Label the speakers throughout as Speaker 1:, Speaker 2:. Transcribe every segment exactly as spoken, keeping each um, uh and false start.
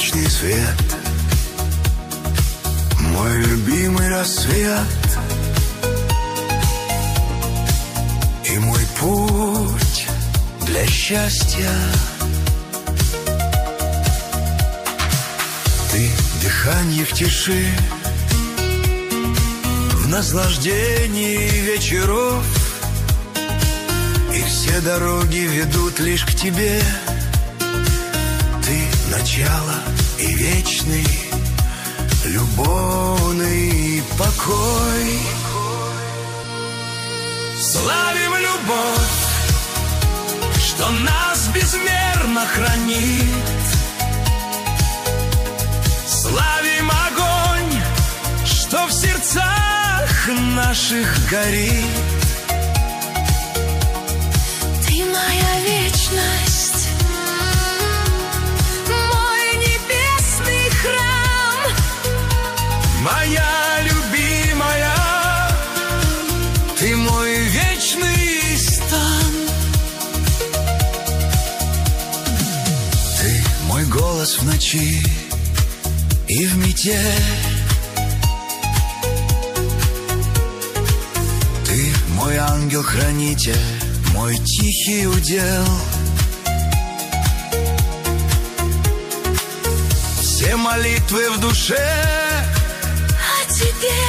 Speaker 1: вечный свет, мой любимый рассвет и мой путь для счастья. Ты дыханье в тиши, в наслаждении вечеров, и все дороги ведут лишь к тебе. Ты начало и вечный, любовный покой. Славим любовь, что нас безмерно хранит. Славим огонь, что в сердцах наших горит.
Speaker 2: Ты моя вечность, мой небесный храм,
Speaker 1: моя любимая, ты мой вечный стан. Ты мой голос в ночи и в метель. Ты мой ангел-хранитель, мой тихий удел. Все молитвы в душе
Speaker 2: о тебе.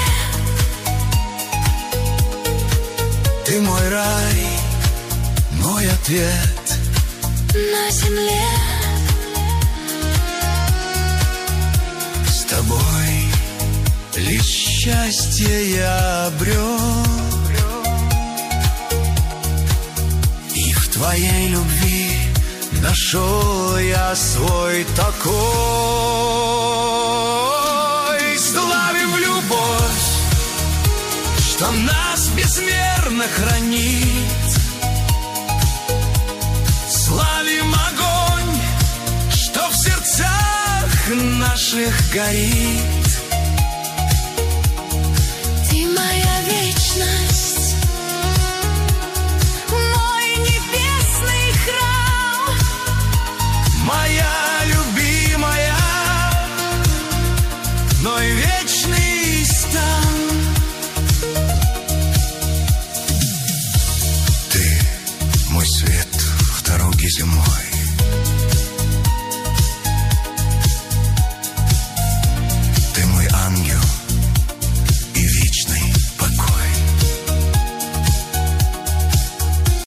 Speaker 1: Ты мой рай, мой ответ
Speaker 2: на земле.
Speaker 1: С тобой лишь счастье я обрел, и в твоей любви нашел я свой такой. Славим любовь, что нас безмерно хранит. Славим огонь, что в сердцах наших горит.